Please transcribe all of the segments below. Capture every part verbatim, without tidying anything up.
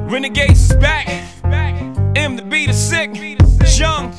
Renegades is back. M the B the sick. Young.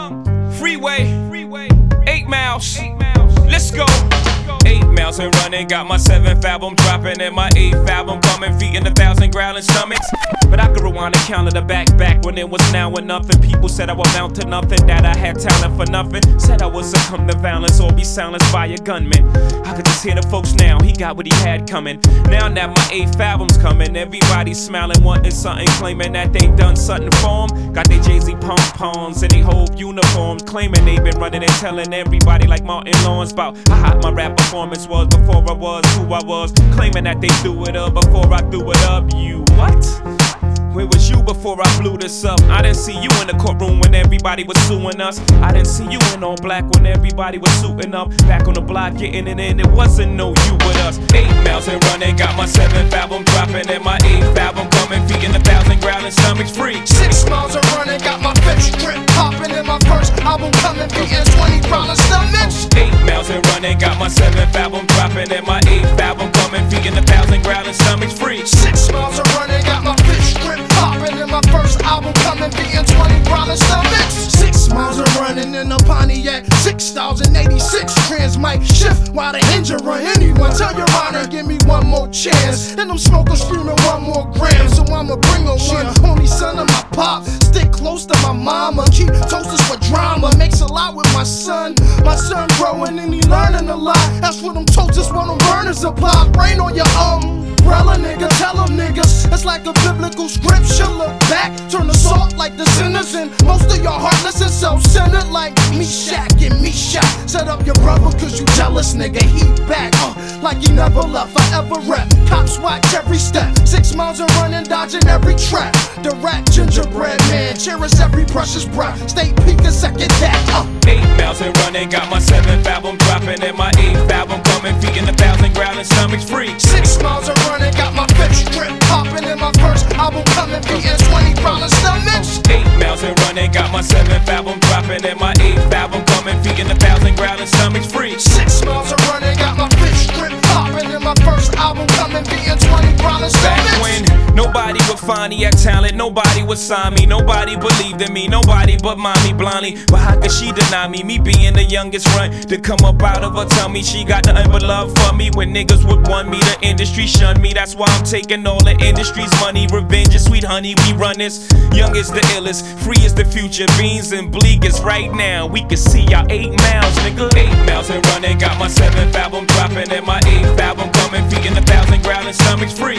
Freeway. Eight miles. Let's go. Eight miles and running, got my seventh album dropping and my eighth album coming, feeding a thousand growling stomachs. But I could rewind and count to the back, back when it was now or nothing. People said I would mount to nothing, that I had talent for nothing. Said I would succumb to violence or be silenced by a gunman. I could just hear the folks now, he got what he had coming. Now that my eighth album's coming, everybody's smiling, wanting something, claiming that they done something for 'em. Got their Jay-Z pom-poms and they whole uniforms, claiming they been running and telling everybody like Martin Lawrence about how hot my rap performance was before I was who I was, claiming that they threw it up before I threw it up. You what? Where was you before I blew this up? I didn't see you in the courtroom when everybody was suing us. I didn't see you in all black when everybody was suiting up. Back on the block getting it in, it wasn't no you with us. Eight miles and running, got my seventh album dropping and my eighth album coming, feeding a thousand growling stomachs free. Six miles and running, got my fifth strip popping and my first album coming, feeding twenty growling stomachs. Eight miles and running, got my seventh album dropping and my eighth album coming, feeding a thousand growling stomachs free. Six miles and running, got my fifth strip popping and my first album coming, beating twenty growling stomachs. Six miles and running in a Pontiac six thousand eighty-six. Trans mic shift while the engine run. Anyone tell your honor, give me one more chance. And I'm smoking, screaming one more gram. So I'ma bring a one. Only son of my pop, stick close to my mama. Keep toasters for drama, makes a lot with my son. My son growing and he learning a lot. That's what them toasters, what them burners apply. Rain on your umbrella, nigga, tell them niggas. It's like a biblical scripture, look back, turn the salt like the sinners. And most of y'all heartless and self-centered like Meshach and Meshach. Set up your brother cause you jealous, nigga, he back, uh, like he never left, forever rep. Cops watch every step, six miles and running, dodging every trap. The rat gingerbread man, cherish every precious breath. Stay peeking, second that, uh. Eight miles and running, got my seventh album dropping and my eighth album coming, feeding a thousand growling stomachs free. Six miles and running, got my fifth strip popping and my first album coming, beating twenty growling stomachs. Eight miles and running, got my seventh album dropping and my eighth album coming, feeding a thousand growling stomachs free. Six miles and running, got my fifth strip popping and my first album coming, beating twenty growling stomachs. Back when nobody would find me at talent, nobody would sign me, nobody believed in me, nobody but mommy blindly. But how could she deny me? Me being the youngest run to come up out of her tummy. She got nothing but love for me. When niggas would want me, the industry shunned me. That's why I'm taking all the industry's money. Revenge is sweet honey, we run this. Young is the illest, free is the future. Beans and bleak is right now. We can see y'all eight miles, nigga. Eight miles and running, got my seventh album dropping and my eighth album coming, feeding a thousand growling stomachs free.